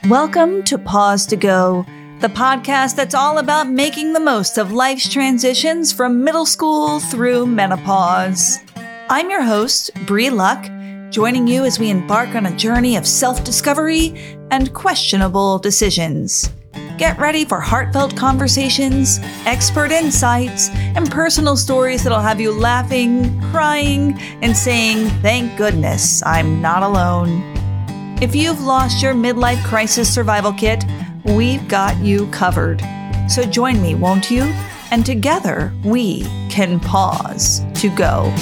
Welcome to Pause to Go, the podcast that's all about making the most of life's transitions from middle school through menopause. I'm your host, Bree Luck, joining you as we embark on a journey of self-discovery and questionable decisions. Get ready for heartfelt conversations, expert insights, and personal stories that'll have you laughing, crying, and saying, "Thank goodness I'm not alone." If you've lost your midlife crisis survival kit, we've got you covered. So join me, won't you? And together we can pause to go.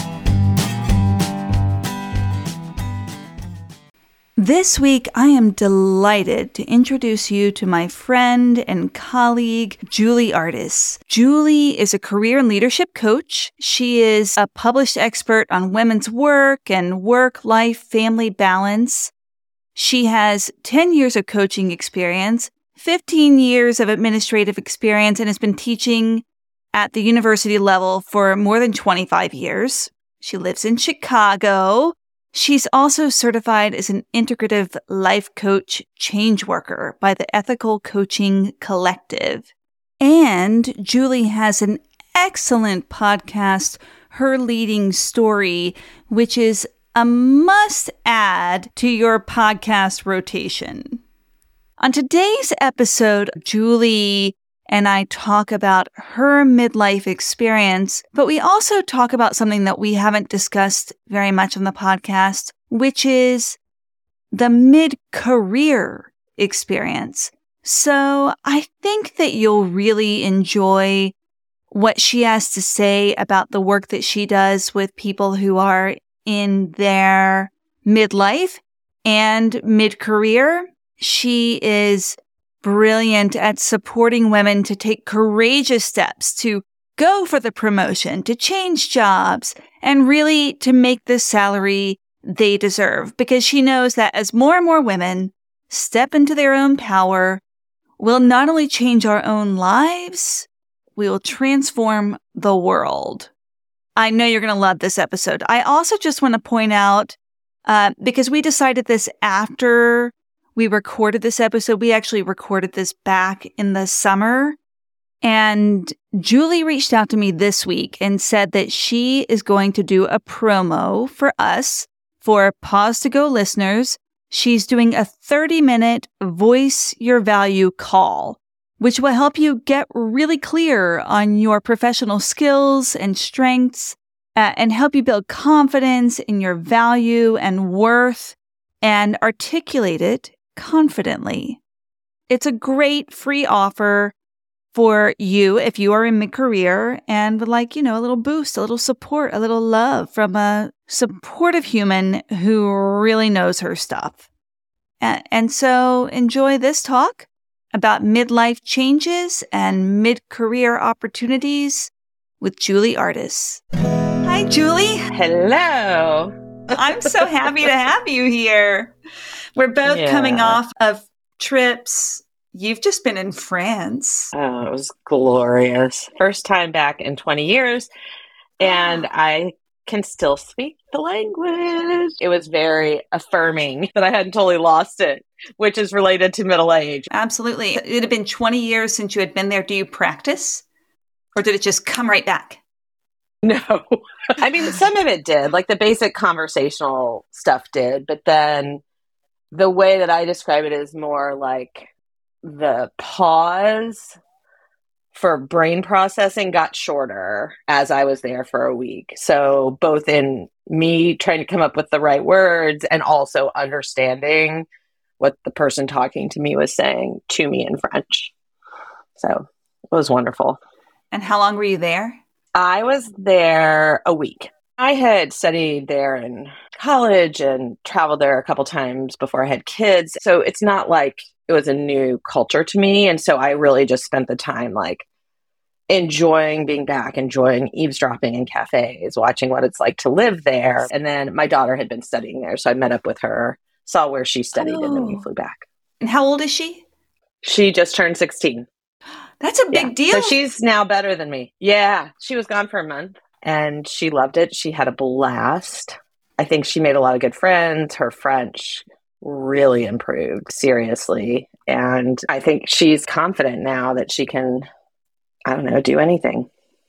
This week, I am delighted to introduce you to my friend and colleague, Julie Artis. Julie is a career and leadership coach. She is a published expert on women's work and work-life family balance. She has 10 years of coaching experience, 15 years of administrative experience, and has been teaching at the university level for more than 25 years. She lives in Chicago. She's also certified as an integrative life coach change worker by the Ethical Coaching Collective. And Julie has an excellent podcast, Her Leading Story, which is a must add to your podcast rotation. On today's episode, Julie and I talk about her midlife experience, but we also talk about something that we haven't discussed very much on the podcast, which is the mid-career experience. So I think that you'll really enjoy what she has to say about the work that she does with people who are in their midlife and mid-career. She is brilliant at supporting women to take courageous steps to go for the promotion, to change jobs, and really to make the salary they deserve. Because she knows that as more and more women step into their own power, we'll not only change our own lives, we will transform the world. I know you're going to love this episode. I also just want to point out, because we decided this after we recorded this episode, we actually recorded this back in the summer. And Julie reached out to me this week and said that she is going to do a promo for us, for Pause to Go listeners. She's doing a 30-minute Voice Your Value call, which will help you get really clear on your professional skills and strengths and help you build confidence in your value and worth and articulate it confidently. It's a great free offer for you if you are in mid-career and would like, a little boost, a little support, a little love from a supportive human who really knows her stuff. And so enjoy this talk about midlife changes and mid-career opportunities with Julie Artis. Hi, Julie. Hello. I'm so happy to have you here. We're both coming off of trips. You've just been in France. Oh, it was glorious. First time back in 20 years, and I can still speak the language. It was very affirming that I hadn't totally lost it, which is related to middle age. Absolutely. It had been 20 years since you had been there. Do you practice? Or did it just come right back? No. I mean, some of it did, like the basic conversational stuff did, but then the way that I describe it is more like the pause for brain processing got shorter as I was there for a week. So both in me trying to come up with the right words and also understanding what the person talking to me was saying to me in French. So it was wonderful. And how long were you there? I was there a week. I had studied there in college and traveled there a couple times before I had kids. So it's not like it was a new culture to me. And so I really just spent the time like enjoying being back, enjoying eavesdropping in cafes, watching what it's like to live there. And then my daughter had been studying there. So I met up with her, saw where she studied, and then we flew back. And how old is she? She just turned 16. That's a big deal. So she's now better than me. Yeah. She was gone for a month and she loved it. She had a blast. I think she made a lot of good friends. Her French really improved, seriously. And I think she's confident now that she can, I don't know, do anything.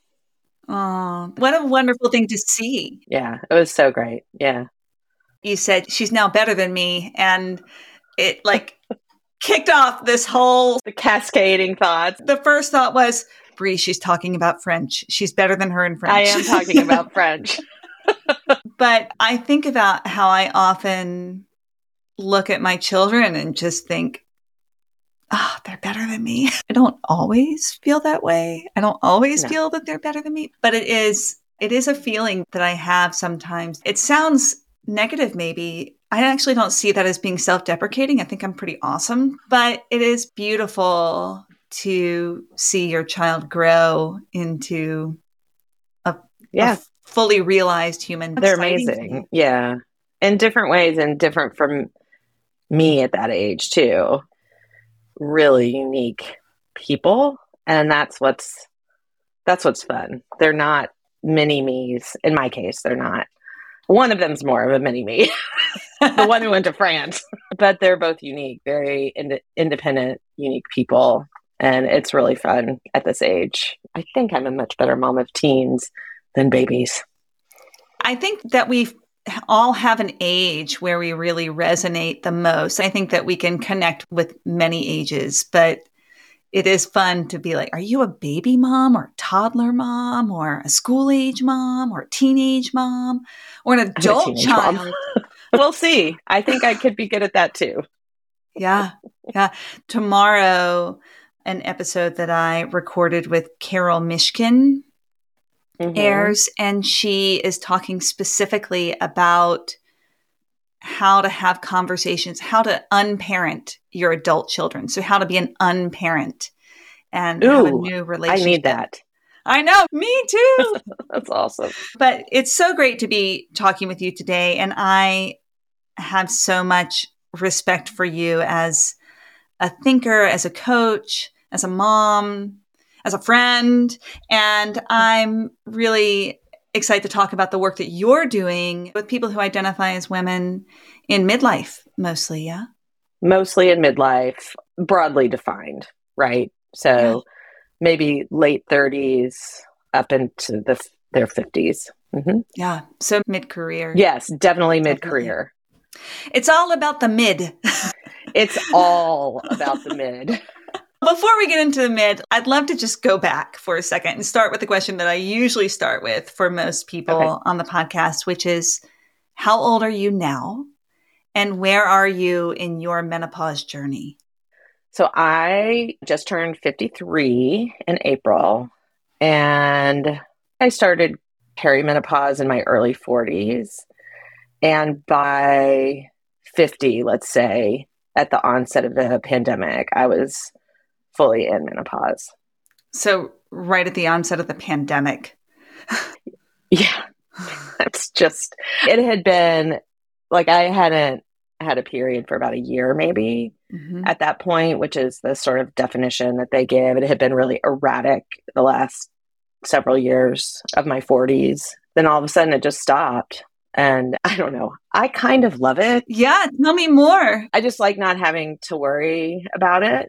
Oh, what a wonderful thing to see. Yeah, it was so great. Yeah. You said she's now better than me. And it like kicked off this whole. The cascading thoughts. The first thought was, Bree, she's talking about French. She's better than her in French. I am talking about French. But I think about how I often look at my children and just think, oh, they're better than me. I don't always feel that way. I don't always feel that they're better than me, but it is a feeling that I have sometimes. It sounds negative, maybe. I actually don't see that as being self-deprecating. I think I'm pretty awesome, but it is beautiful to see your child grow into a fully realized human. They're amazing. Yeah. In different ways and different from me at that age too. Really unique people. And that's what's fun. They're not mini me's. In my case, they're not. One of them's more of a mini me. The one who went to France. But they're both unique, very independent, unique people. And it's really fun at this age. I think I'm a much better mom of teens than babies. I think that we all have an age where we really resonate the most. I think that we can connect with many ages, but it is fun to be like, are you a baby mom or a toddler mom or a school age mom or a teenage mom or an adult child? We'll see. I think I could be good at that too. Yeah. Yeah. Tomorrow, an episode that I recorded with Carol Mishkin airs, and she is talking specifically about how to have conversations, how to unparent your adult children. So how to be an unparent and have a new relationship. I need that. I know, me too. That's awesome. But it's so great to be talking with you today. And I have so much respect for you as a thinker, as a coach, as a mom, as a friend. And I'm really excited to talk about the work that you're doing with people who identify as women in midlife, mostly, yeah? Mostly in midlife, broadly defined, right? So maybe late 30s up into their 50s. Mm-hmm. Yeah, so mid-career. Yes, definitely mid-career. It's all about the mid. It's all about the mid. Before we get into the mid, I'd love to just go back for a second and start with the question that I usually start with for most people on the podcast, which is, how old are you now? And where are you in your menopause journey? So I just turned 53 in April, and I started perimenopause in my early 40s. And by 50, let's say, at the onset of the pandemic, I was fully in menopause. So right at the onset of the pandemic. Yeah. That's just, it had been like, I hadn't had a period for about a year, maybe at that point, which is the sort of definition that they give. It had been really erratic the last several years of my 40s. Then all of a sudden it just stopped. And I don't know, I kind of love it. Yeah. Tell me more. I just like not having to worry about it.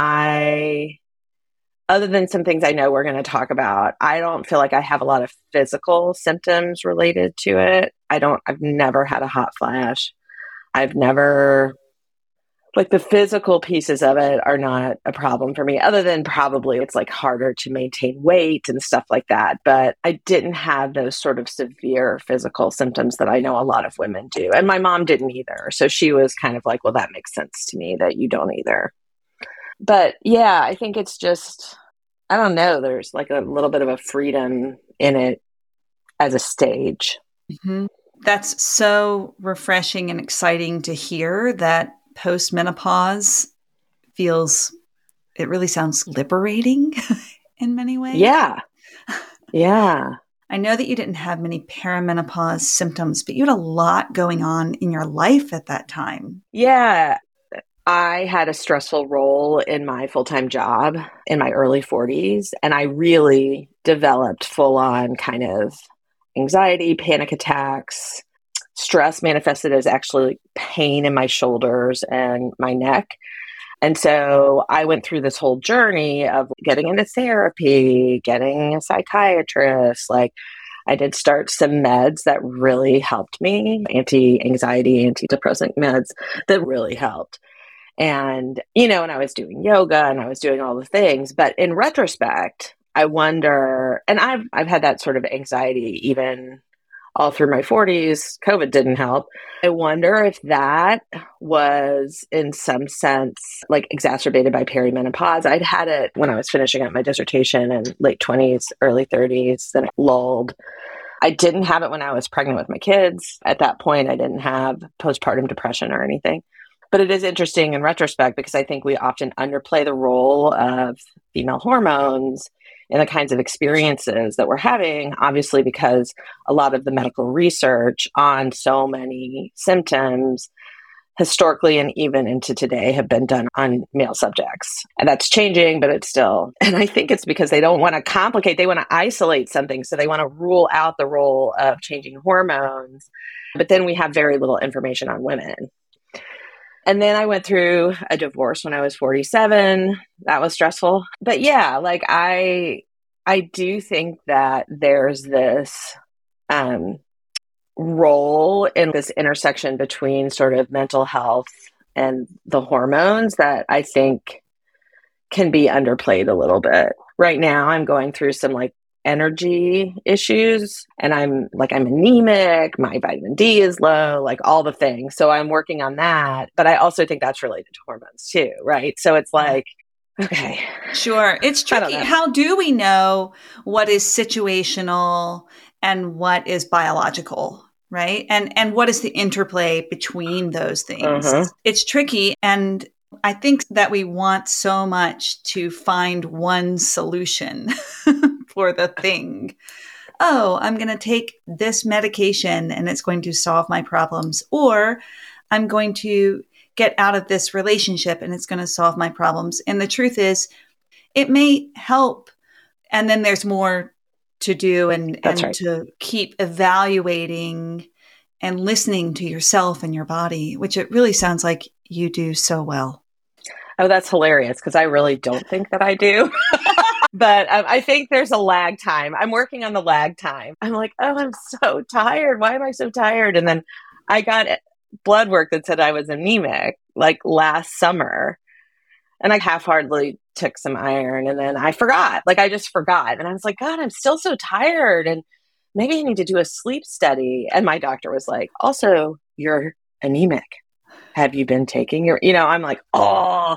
Other than some things I know we're going to talk about, I don't feel like I have a lot of physical symptoms related to it. I've never had a hot flash. I've never, like, the physical pieces of it are not a problem for me, other than probably it's like harder to maintain weight and stuff like that. But I didn't have those sort of severe physical symptoms that I know a lot of women do. And my mom didn't either. So she was kind of like, well, that makes sense to me that you don't either. But yeah, I think it's just, I don't know, there's like a little bit of a freedom in it as a stage. Mm-hmm. That's so refreshing and exciting to hear that postmenopause it really sounds liberating in many ways. Yeah. Yeah. I know that you didn't have many perimenopause symptoms, but you had a lot going on in your life at that time. Yeah. I had a stressful role in my full-time job in my early 40s, and I really developed full-on kind of anxiety, panic attacks, stress manifested as actually pain in my shoulders and my neck. And so I went through this whole journey of getting into therapy, getting a psychiatrist. Like, I did start some meds that really helped me, anti-anxiety, antidepressant meds that really helped. And, and I was doing yoga and I was doing all the things. But in retrospect, I wonder, and I've had that sort of anxiety even all through my 40s. COVID didn't help. I wonder if that was in some sense like exacerbated by perimenopause. I'd had it when I was finishing up my dissertation in late 20s, early 30s, then it lulled. I didn't have it when I was pregnant with my kids. At that point, I didn't have postpartum depression or anything. But it is interesting in retrospect because I think we often underplay the role of female hormones in the kinds of experiences that we're having, obviously, because a lot of the medical research on so many symptoms historically and even into today have been done on male subjects. And that's changing, but it's still, and I think it's because they don't want to complicate, they want to isolate something. So they want to rule out the role of changing hormones. But then we have very little information on women. And then I went through a divorce when I was 47. That was stressful. But yeah, like I do think that there's this role in this intersection between sort of mental health and the hormones that I think can be underplayed a little bit. Right now, I'm going through some like energy issues and I'm anemic, my vitamin D is low, like all the things. So I'm working on that. But I also think that's related to hormones too, right? So it's like, okay. Sure. It's tricky. How do we know what is situational and what is biological, right? And what is the interplay between those things? Uh-huh. It's tricky. And I think that we want so much to find one solution for the thing. Oh, I'm going to take this medication and it's going to solve my problems. Or I'm going to get out of this relationship and it's going to solve my problems. And the truth is, it may help. And then there's more to do and right. to keep evaluating and listening to yourself and your body, which it really sounds like you do so well. Oh, that's hilarious because I really don't think that I do. But I think there's a lag time. I'm working on the lag time. I'm like, oh, I'm so tired. Why am I so tired? And then I got blood work that said I was anemic like last summer. And I half-heartedly took some iron and then I forgot. Like I just forgot. And I was like, God, I'm still so tired. And maybe I need to do a sleep study. And my doctor was like, also, you're anemic. Have you been taking your, I'm like, oh,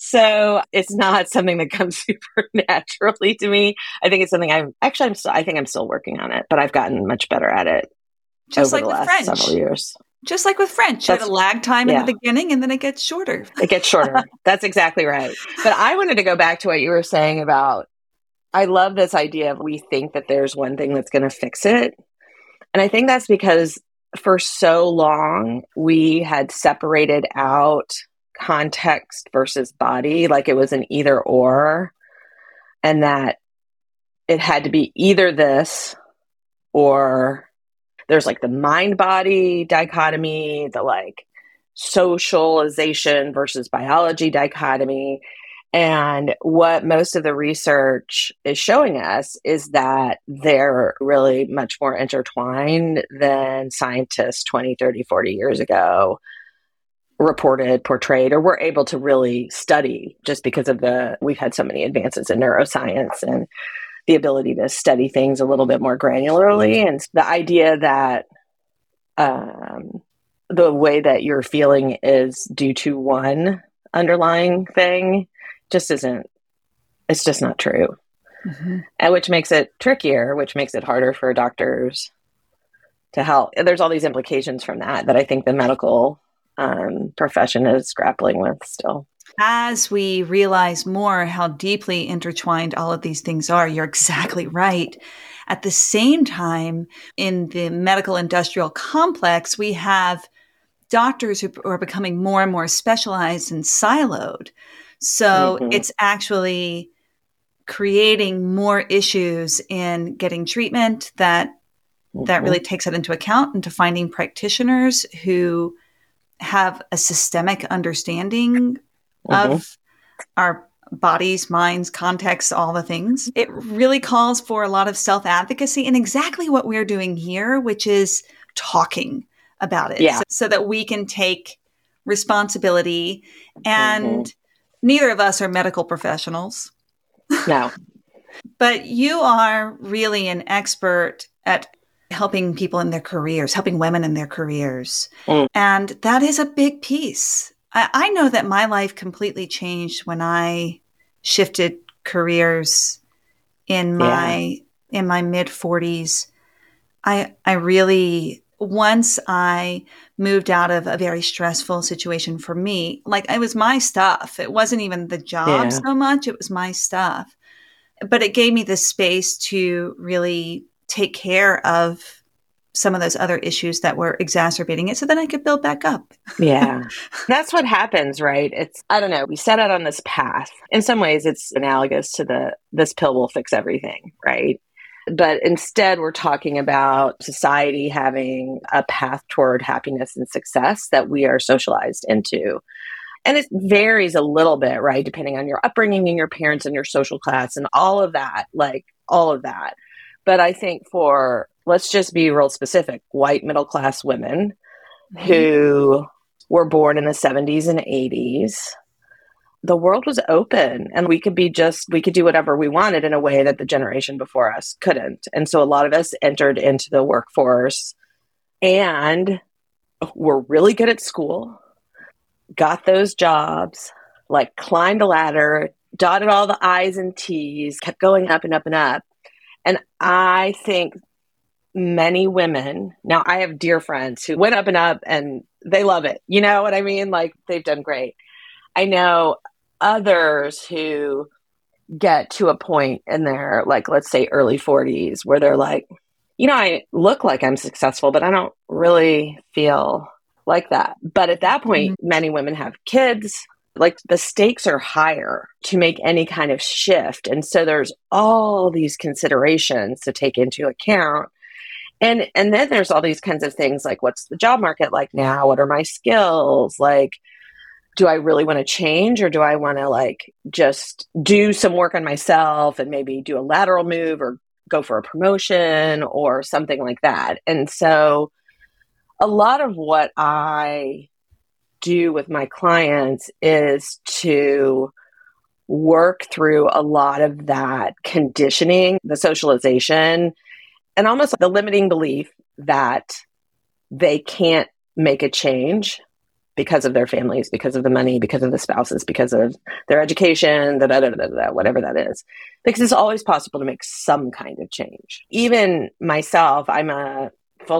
so it's not something that comes super naturally to me. I think it's something I think I'm still working on it, but I've gotten much better at it just over like the with last French. several years. Just like with French, you have a lag time in the beginning and then it gets shorter. It gets shorter. That's exactly right. But I wanted to go back to what you were saying about, I love this idea of we think that there's one thing that's going to fix it. And I think that's because for so long, we had separated out context versus body, like it was an either or, and that it had to be either this or there's like the mind-body dichotomy, the like socialization versus biology dichotomy. And what most of the research is showing us is that they're really much more intertwined than scientists 20, 30, 40 years ago reported, portrayed, or were able to really study just because of we've had so many advances in neuroscience and the ability to study things a little bit more granularly. And the idea that the way that you're feeling is due to one underlying thing just it's just not true. Mm-hmm. And which makes it trickier, which makes it harder for doctors to help. And there's all these implications from that I think the medical profession is grappling with still. As we realize more how deeply intertwined all of these things are, you're exactly right. At the same time, in the medical industrial complex, we have doctors who are becoming more and more specialized and siloed. So it's actually creating more issues in getting treatment that that really takes that into account, and to finding practitioners who have a systemic understanding of our bodies, minds, contexts, all the things. It really calls for a lot of self-advocacy and exactly what we're doing here, which is talking about it so that we can take responsibility. And neither of us are medical professionals. No. But you are really an expert at helping people in their careers, helping women in their careers. And that is a big piece. I know that my life completely changed when I shifted careers in my mid 40s. I really, once I moved out of a very stressful situation for me, like it was my stuff. It wasn't even the job so much. It was my stuff. But it gave me the space to really take care of some of those other issues that were exacerbating it so that I could build back up. Yeah. That's what happens, right? I don't know. We set out on this path. In some ways, it's analogous to this pill will fix everything, right? But instead, we're talking about society having a path toward happiness and success that we are socialized into. And it varies a little bit, right? Depending on your upbringing and your parents and your social class and all of that, But I think let's just be real specific, white middle-class women who were born in the 70s and 80s, the world was open and we could do whatever we wanted in a way that the generation before us couldn't. And so a lot of us entered into the workforce and were really good at school, got those jobs, like climbed the ladder, dotted all the I's and T's, kept going up and up and up. And I think many women, now I have dear friends who went up and up and they love it. You know what I mean? Like they've done great. I know others who get to a point in their, like, let's say early 40s where they're like, I look like I'm successful, but I don't really feel like that. But at that point, many women have kids. Like the stakes are higher to make any kind of shift. And so there's all these considerations to take into account. And then there's all these kinds of things like, what's the job market like now? What are my skills? Like, do I really want to change, or do I want to like just do some work on myself and maybe do a lateral move or go for a promotion or something like that? And so a lot of what I do with my clients is to work through a lot of that conditioning, the socialization, and almost the limiting belief that they can't make a change because of their families, because of the money, because of the spouses, because of their education, whatever that is. Because it's always possible to make some kind of change. Even myself, I've been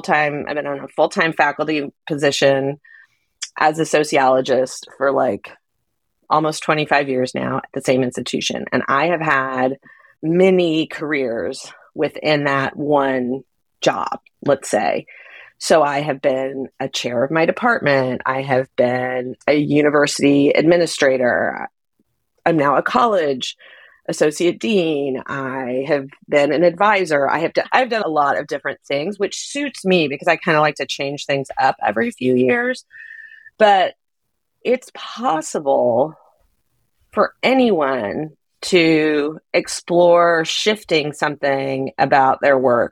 on a full-time faculty position as a sociologist for like almost 25 years now at the same institution. And I have had many careers within that one job, let's say. So I have been a chair of my department. I have been a university administrator. I'm now a college associate dean. I have been an advisor. I've done a lot of different things, which suits me because I kind of like to change things up every few years. But it's possible for anyone to explore shifting something about their work,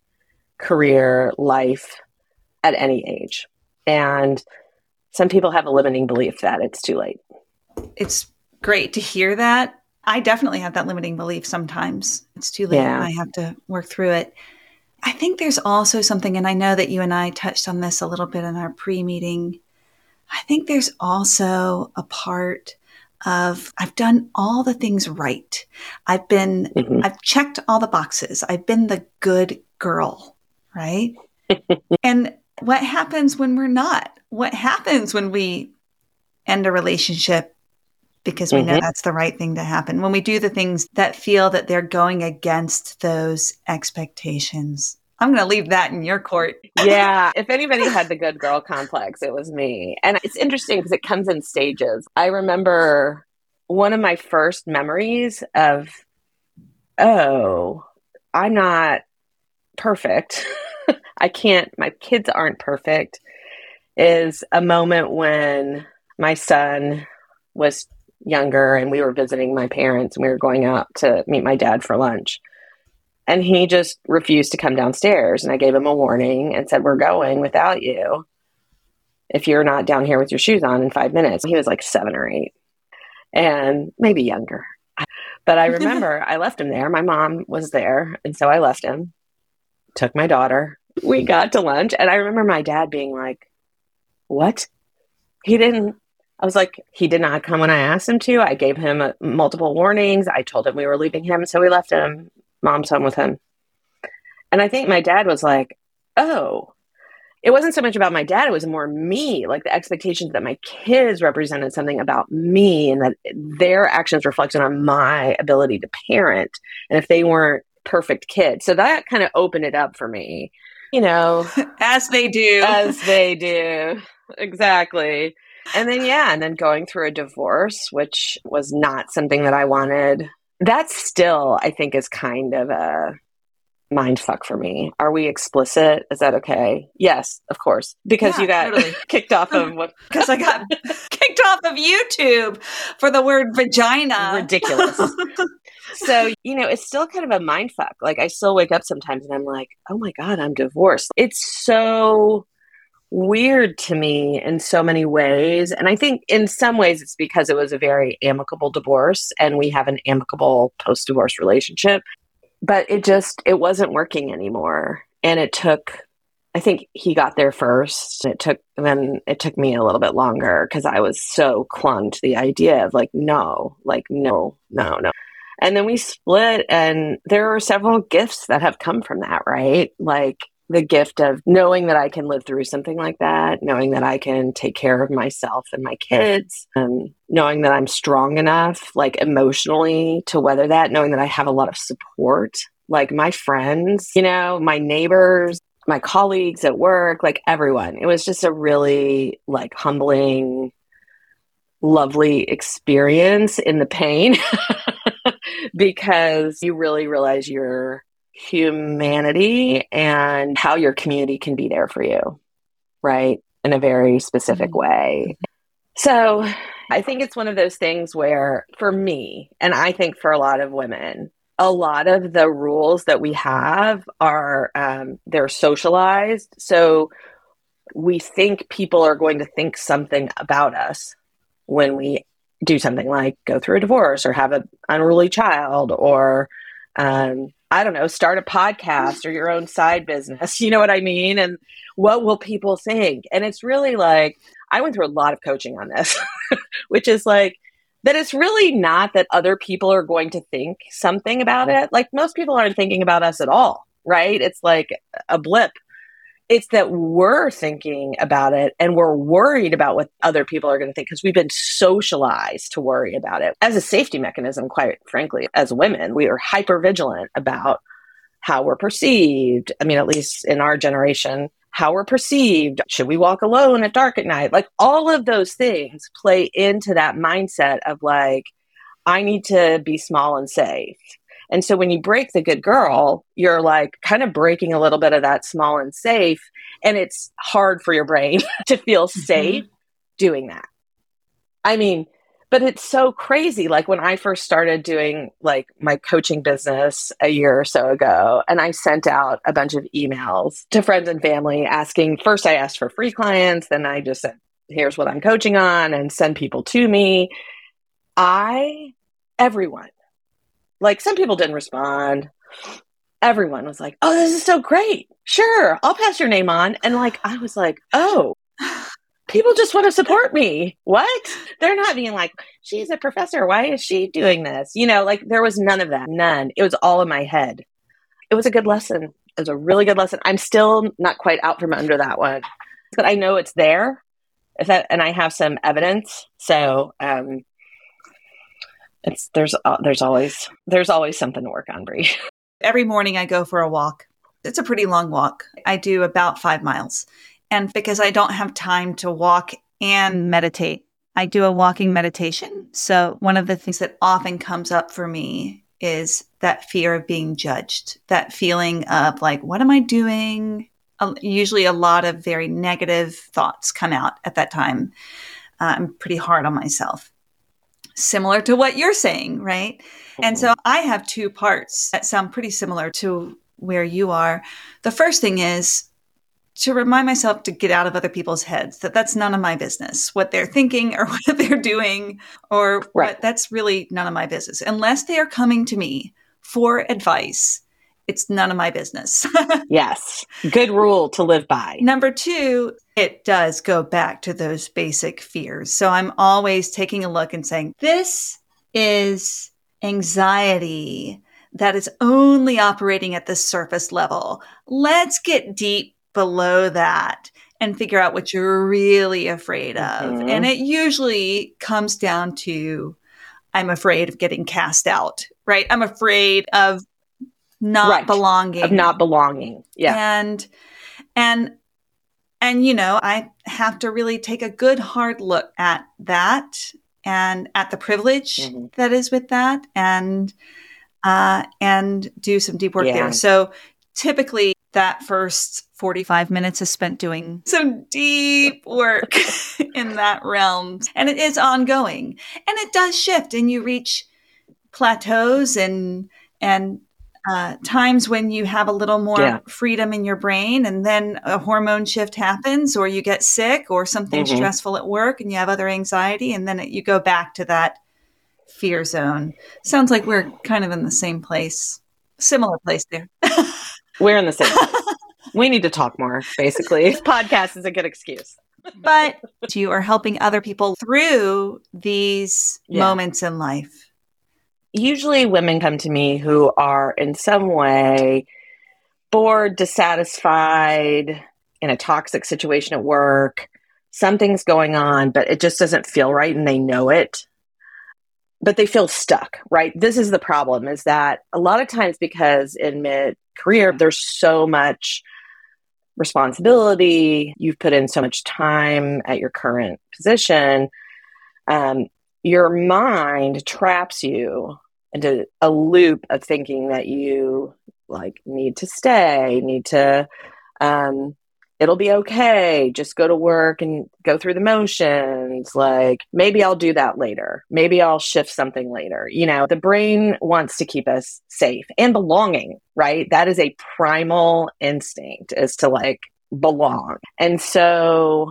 career, life at any age. And some people have a limiting belief that it's too late. It's great to hear that. I definitely have that limiting belief sometimes. It's too late and I have to work through it. I think there's also something, and I know that you and I touched on this a little bit in our pre-meeting. I think there's also a part of I've done all the things right. I've checked all the boxes. I've been the good girl, right? And what happens when we're not? What happens when we end a relationship because we know that's the right thing to happen? When we do the things that feel that they're going against those expectations. I'm going to leave that in your court. Yeah. If anybody had the good girl complex, it was me. And it's interesting because it comes in stages. I remember one of my first memories of, I'm not perfect. I can't, my kids aren't perfect, is a moment when my son was younger and we were visiting my parents and we were going out to meet my dad for lunch. And he just refused to come downstairs. And I gave him a warning and said, we're going without you if you're not down here with your shoes on in 5 minutes. He was like 7 or 8 and maybe younger. But I remember I left him there. My mom was there. And so I left him, took my daughter. We got to lunch. And I remember my dad being like, what? He didn't. I was like, he did not come when I asked him to. I gave him multiple warnings. I told him we were leaving him. So we left him. Mom's home with him. And I think my dad was like, oh, it wasn't so much about my dad. It was more me, like the expectations that my kids represented something about me and that their actions reflected on my ability to parent. And if they weren't perfect kids. So that kind of opened it up for me, you know. As they do. As they do. Exactly. And then, and then going through a divorce, which was not something that I wanted. That still, I think, is kind of a mind fuck for me. Are we explicit? Is that okay? Yes, of course. Because you got totally kicked off of what? Because I got kicked off of YouTube for the word vagina. Ridiculous. So, it's still kind of a mind fuck. Like, I still wake up sometimes and I'm like, oh my God, I'm divorced. It's so weird to me in so many ways. And I think in some ways it's because it was a very amicable divorce and we have an amicable post-divorce relationship. But it wasn't working anymore. And I think he got there first. It took me a little bit longer because I was so clung to the idea of no. And then we split, and there are several gifts that have come from that, right? Like the gift of knowing that I can live through something like that, knowing that I can take care of myself and my kids, knowing that I'm strong enough, like emotionally to weather that, knowing that I have a lot of support, like my friends, my neighbors, my colleagues at work, like everyone. It was just a really humbling, lovely experience in the pain because you really realize your humanity and how your community can be there for you, right? In a very specific way. So I think it's one of those things where for me, and I think for a lot of women, a lot of the rules that we have are, they're socialized. So we think people are going to think something about us when we do something like go through a divorce or have an unruly child or, I don't know, start a podcast or your own side business. You know what I mean? And what will people think? And it's really I went through a lot of coaching on this, which is that it's really not that other people are going to think something about it. Most people aren't thinking about us at all, right? It's like a blip. It's that we're thinking about it and we're worried about what other people are going to think because we've been socialized to worry about it. As a safety mechanism, quite frankly, as women, we are hyper vigilant about how we're perceived. I mean, at least in our generation, how we're perceived. Should we walk alone at dark at night? All of those things play into that mindset of I need to be small and safe. And so when you break the good girl, you're kind of breaking a little bit of that small and safe. And it's hard for your brain to feel safe doing that. I mean, but it's so crazy. When I first started doing my coaching business a year or so ago, and I sent out a bunch of emails to friends and family asking, first I asked for free clients. Then I just said, here's what I'm coaching on and send people to me. Everyone, some people didn't respond. Everyone was like, oh, this is so great. Sure, I'll pass your name on. And I was like, oh, people just want to support me. What? They're not being she's a professor. Why is she doing this? There was none of that. None. It was all in my head. It was a good lesson. It was a really good lesson. I'm still not quite out from under that one, but I know it's there. And I have some evidence. So, there's always something to work on, Bree. Every morning I go for a walk. It's a pretty long walk. I do about 5 miles. And because I don't have time to walk and meditate, I do a walking meditation. So one of the things that often comes up for me is that fear of being judged, that feeling of what am I doing? usually a lot of very negative thoughts come out at that time. I'm pretty hard on myself. Similar to what you're saying, right? Mm-hmm. And so I have two parts that sound pretty similar to where you are. The first thing is to remind myself to get out of other people's heads, that that's none of my business, what they're thinking or what they're doing, or what, that's really none of my business. Unless they are coming to me for advice, it's none of my business. Yes. Good rule to live by. Number two, it does go back to those basic fears. So I'm always taking a look and saying, this is anxiety that is only operating at the surface level. Let's get deep below that and figure out what you're really afraid of. Mm-hmm. And it usually comes down to, I'm afraid of getting cast out, right? I'm afraid of not belonging. Of not belonging. Yeah. And I have to really take a good hard look at that and at the privilege mm-hmm. that is with that and do some deep work there. So typically that first 45 minutes is spent doing some deep work in that realm. And it is ongoing. And it does shift, and you reach plateaus and times when you have a little more freedom in your brain, and then a hormone shift happens, or you get sick, or something mm-hmm. stressful at work, and you have other anxiety, and then you go back to that fear zone. Sounds like we're kind of in the same place, similar place there. We're in the same place. We need to talk more, basically. This podcast is a good excuse. But you are helping other people through these moments in life. Usually women come to me who are in some way bored, dissatisfied, in a toxic situation at work. Something's going on, but it just doesn't feel right, and they know it. But they feel stuck, right? This is the problem, is that a lot of times, because in mid-career, there's so much responsibility, you've put in so much time at your current position, your mind traps you into a loop of thinking that you need to stay, it'll be okay, just go to work and go through the motions. Maybe I'll do that later. Maybe I'll shift something later. The brain wants to keep us safe and belonging, right? That is a primal instinct, is to belong. And so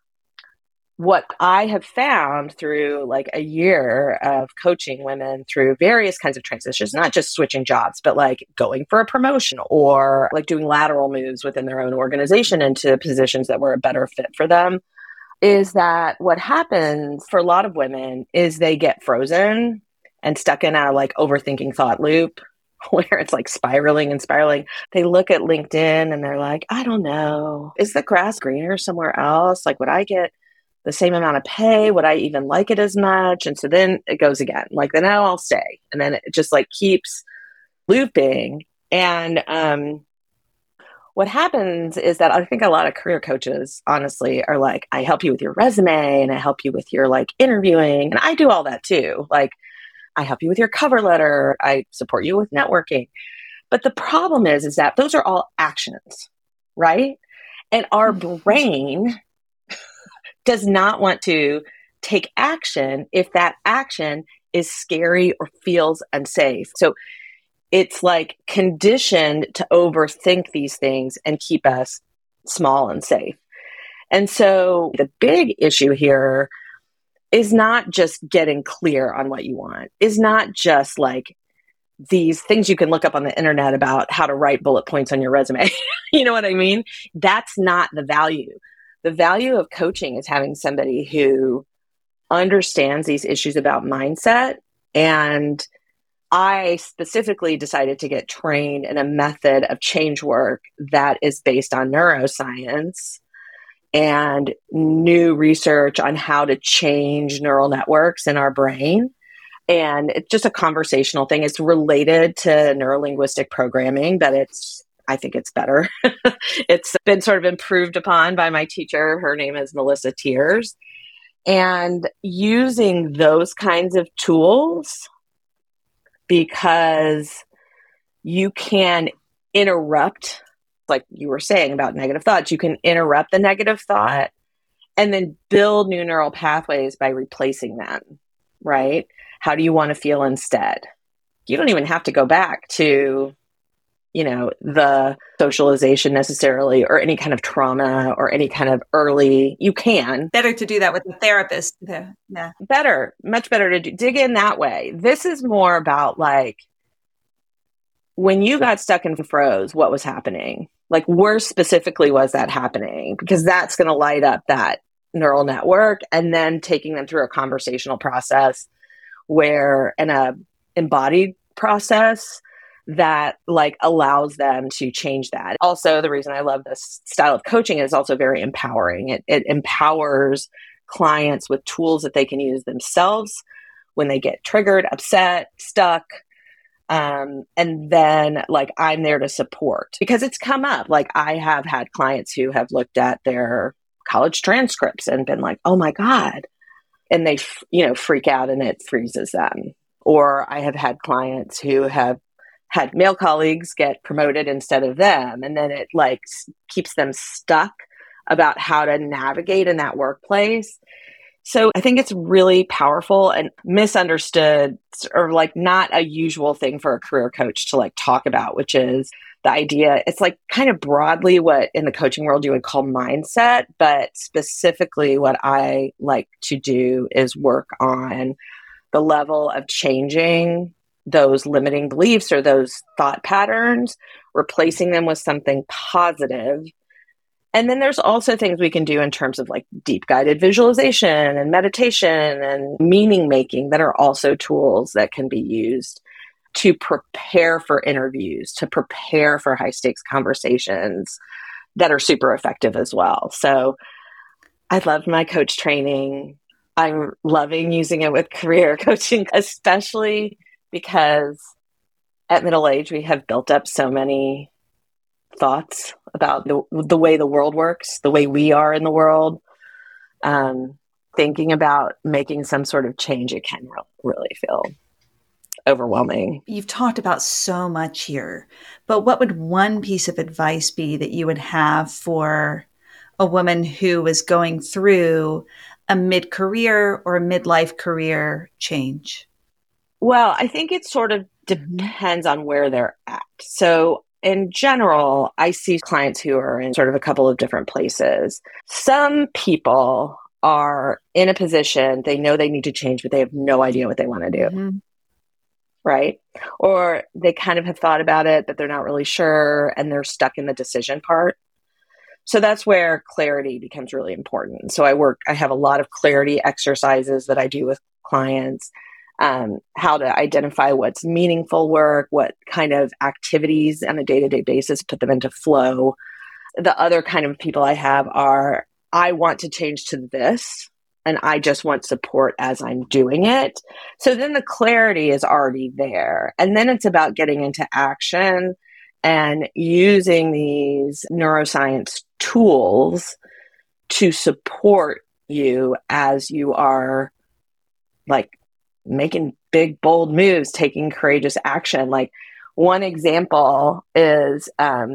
what I have found through a year of coaching women through various kinds of transitions, not just switching jobs, but going for a promotion or doing lateral moves within their own organization into positions that were a better fit for them, is that what happens for a lot of women is they get frozen and stuck in a overthinking thought loop where it's spiraling and spiraling. They look at LinkedIn and they're like, I don't know, is the grass greener somewhere else? Would I get the same amount of pay? Would I even like it as much? And so then it goes again, then I'll stay. And then it just keeps looping. And what happens is that I think a lot of career coaches, honestly, are I help you with your resume, and I help you with your interviewing. And I do all that too. I help you with your cover letter. I support you with networking. But the problem is that those are all actions, right? And our brain does not want to take action if that action is scary or feels unsafe. So it's conditioned to overthink these things and keep us small and safe. And so the big issue here is not just getting clear on what you want, is not just these things you can look up on the internet about how to write bullet points on your resume. You know what I mean? That's not the value. The value of coaching is having somebody who understands these issues about mindset. And I specifically decided to get trained in a method of change work that is based on neuroscience and new research on how to change neural networks in our brain. And it's just a conversational thing. It's related to neurolinguistic programming, but I think it's better. It's been sort of improved upon by my teacher. Her name is Melissa Tiers. And using those kinds of tools, because you can interrupt like you were saying about negative thoughts, you can interrupt the negative thought and then build new neural pathways by replacing them, right? How do you want to feel instead? You don't even have to go back to, the socialization necessarily, or any kind of trauma or any kind of early, you can. Better to do that with a therapist. Yeah. Better, much better to dig in that way. This is more about like, when you got stuck and froze, what was happening? Like, where specifically was that happening? Because that's going to light up that neural network, and then taking them through a conversational process where in a embodied process that like allows them to change that. Also, the reason I love this style of coaching is also very empowering. It empowers clients with tools that they can use themselves when they get triggered, upset, stuck. And then like I'm there to support, because it's come up. Like I have had clients who have looked at their college transcripts and been like, oh my God. And they, freak out and it freezes them. Or I have had clients who have had male colleagues get promoted instead of them. And then it like keeps them stuck about how to navigate in that workplace. So I think it's really powerful and misunderstood, or like not a usual thing for a career coach to like talk about, which is the idea. It's like kind of broadly what in the coaching world you would call mindset, but specifically what I like to do is work on the level of changing those limiting beliefs or those thought patterns, replacing them with something positive. And then there's also things we can do in terms of like deep guided visualization and meditation and meaning making that are also tools that can be used to prepare for interviews, to prepare for high stakes conversations that are super effective as well. So I loved my coach training. I'm loving using it with career coaching, especially because at middle age, we have built up so many thoughts about the way the world works, the way we are in the world. Thinking about making some sort of change, it can really feel overwhelming. You've talked about so much here, but what would one piece of advice be that you would have for a woman who is going through a mid-career or a midlife career change? Well, I think it sort of depends on where they're at. So in general, I see clients who are in sort of a couple of different places. Some people are in a position, they know they need to change, but they have no idea what they want to do. Mm-hmm. Right? Or they kind of have thought about it, but they're not really sure, and they're stuck in the decision part. So that's where clarity becomes really important. So I have a lot of clarity exercises that I do with clients. How to identify what's meaningful work, what kind of activities on a day-to-day basis, put them into flow. The other kind of people I have are, I want to change to this, and I just want support as I'm doing it. So then the clarity is already there. And then it's about getting into action and using these neuroscience tools to support you as you are like making big, bold moves, taking courageous action. Like one example is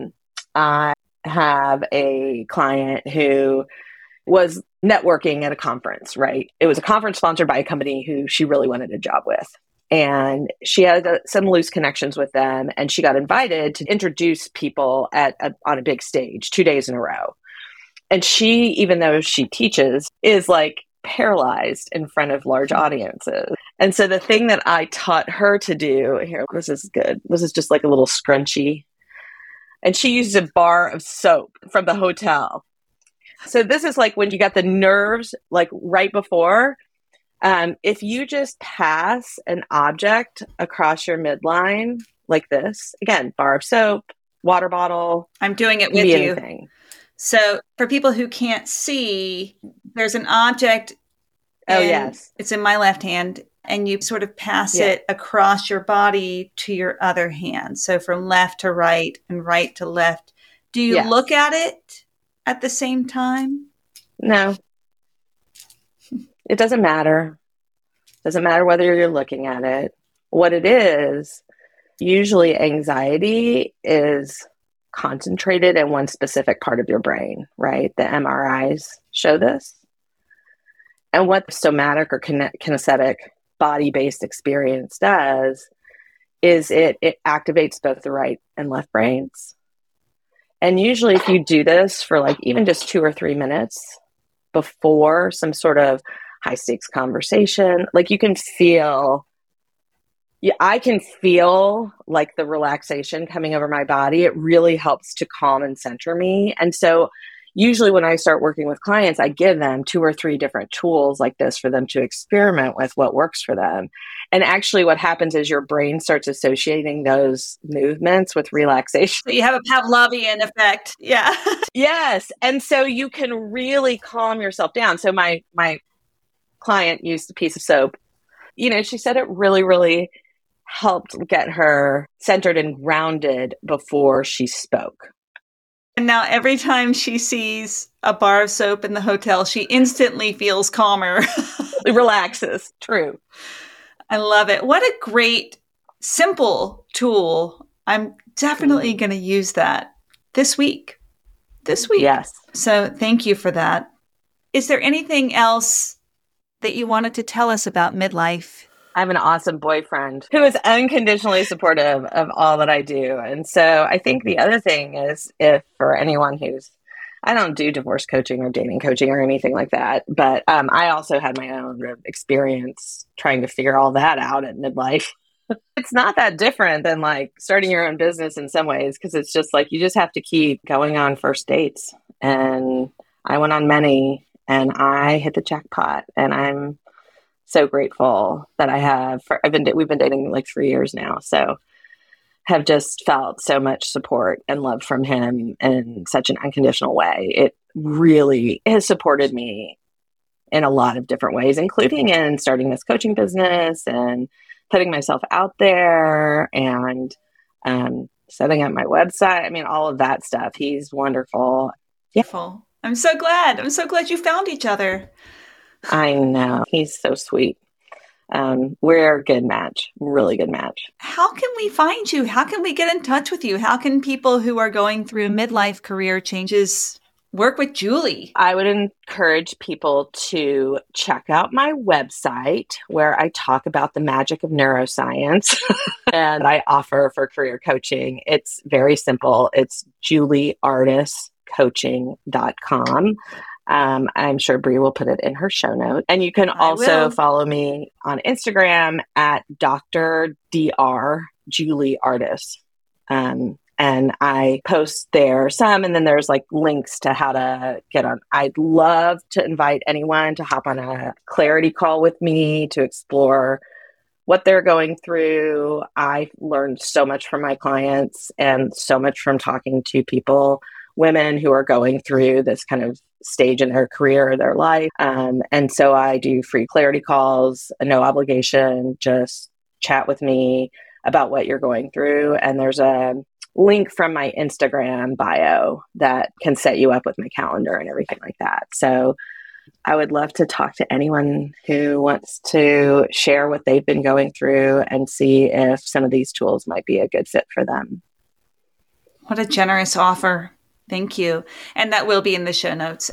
I have a client who was networking at a conference, right? It was a conference sponsored by a company who she really wanted a job with. And she had some loose connections with them, and she got invited to introduce people on a big stage 2 days in a row. And she, even though she teaches, is like paralyzed in front of large audiences. And so the thing that I taught her to do, here, this is good. This is just like a little scrunchie. And she used a bar of soap from the hotel. So this is like when you got the nerves, like right before, if you just pass an object across your midline like this, again, bar of soap, water bottle. I'm doing it with you. Anything. So for people who can't see, there's an object. Oh, yes. It's in my left hand, and you sort of pass it across your body to your other hand. So from left to right and right to left. Do you look at it at the same time? No. It doesn't matter. It doesn't matter whether you're looking at it. What it is, usually anxiety is concentrated in one specific part of your brain, right? The MRIs show this. And what somatic or kinesthetic body-based experience does is it activates both the right and left brains. And usually if you do this for like even just 2 or 3 minutes before some sort of high stakes conversation, like you can feel, I can feel like the relaxation coming over my body. It really helps to calm and center me. And so usually when I start working with clients, I give them 2 or 3 different tools like this for them to experiment with what works for them. And actually what happens is your brain starts associating those movements with relaxation. So you have a Pavlovian effect. Yeah. Yes. And so you can really calm yourself down. So my client used a piece of soap. You know, she said it really, really helped get her centered and grounded before she spoke. And now every time she sees a bar of soap in the hotel, she instantly feels calmer. It relaxes. True. I love it. What a great, simple tool. I'm definitely going to use that this week. Yes. So thank you for that. Is there anything else that you wanted to tell us about midlife? I have an awesome boyfriend who is unconditionally supportive of all that I do. And so I think the other thing is, if for anyone I don't do divorce coaching or dating coaching or anything like that, but I also had my own experience trying to figure all that out at midlife. It's not that different than like starting your own business in some ways, because it's just like you just have to keep going on first dates. And I went on many and I hit the jackpot, and I'm so grateful that we've been dating like 3 years now. So have just felt so much support and love from him in such an unconditional way. It really has supported me in a lot of different ways, including in starting this coaching business and putting myself out there and setting up my website. I mean, all of that stuff. He's wonderful. Yeah. I'm so glad. You found each other. I know. He's so sweet. We're a good match, really good match. How can we find you? How can we get in touch with you? How can people who are going through midlife career changes work with Julie? I would encourage people to check out my website, where I talk about the magic of neuroscience and I offer for career coaching. It's very simple. It's julieartiscoaching.com. I'm sure Brie will put it in her show note. And you can also follow me on Instagram at Dr. Dr. Julie Artis. And I post there some, and then there's like links to how to get on. I'd love to invite anyone to hop on a clarity call with me to explore what they're going through. I learned so much from my clients and so much from talking to people, women who are going through this kind of stage in their career or their life. And so I do free clarity calls, no obligation, just chat with me about what you're going through. And there's a link from my Instagram bio that can set you up with my calendar and everything like that. So I would love to talk to anyone who wants to share what they've been going through and see if some of these tools might be a good fit for them. What a generous offer. Thank you. And that will be in the show notes.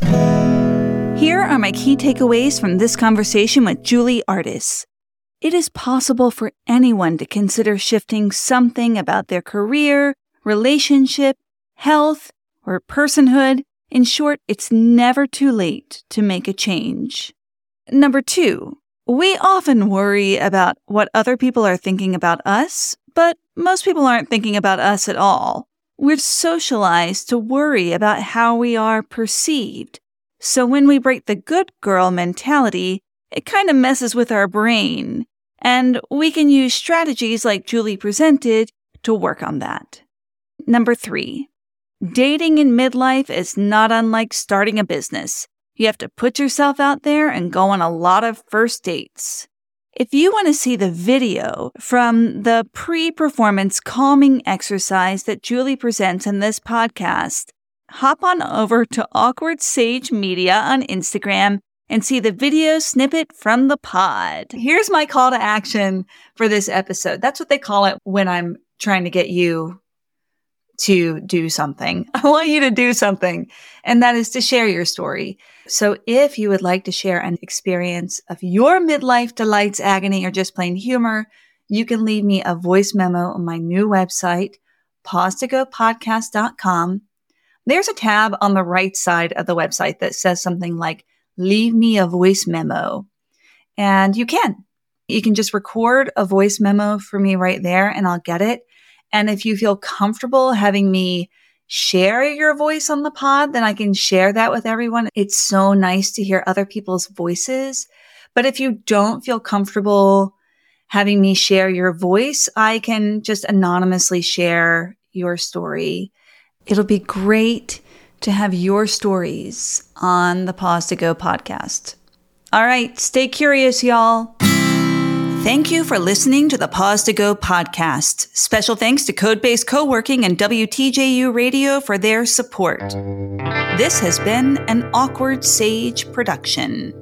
Here are my key takeaways from this conversation with Julie Artis. It is possible for anyone to consider shifting something about their career, relationship, health, or personhood. In short, it's never too late to make a change. Number 2, we often worry about what other people are thinking about us, but most people aren't thinking about us at all. We're socialized to worry about how we are perceived. So when we break the good girl mentality, it kind of messes with our brain. And we can use strategies like Julie presented to work on that. Number 3, dating in midlife is not unlike starting a business. You have to put yourself out there and go on a lot of first dates. If you want to see the video from the pre-performance calming exercise that Julie presents in this podcast, hop on over to Awkward Sage Media on Instagram and see the video snippet from the pod. Here's my call to action for this episode. That's what they call it when I'm trying to get you to do something. I want you to do something, and that is to share your story. So if you would like to share an experience of your midlife delights, agony, or just plain humor, you can leave me a voice memo on my new website, pause2gopodcast.com. There's a tab on the right side of the website that says something like, leave me a voice memo. And you can just record a voice memo for me right there and I'll get it. And if you feel comfortable having me share your voice on the pod, then I can share that with everyone. It's so nice to hear other people's voices. But if you don't feel comfortable having me share your voice, I can just anonymously share your story. It'll be great to have your stories on the Pause to Go podcast. All right, stay curious, y'all. Thank you for listening to the Pause to Go podcast. Special thanks to Codebase Co-working and WTJU Radio for their support. This has been an Awkward Sage production.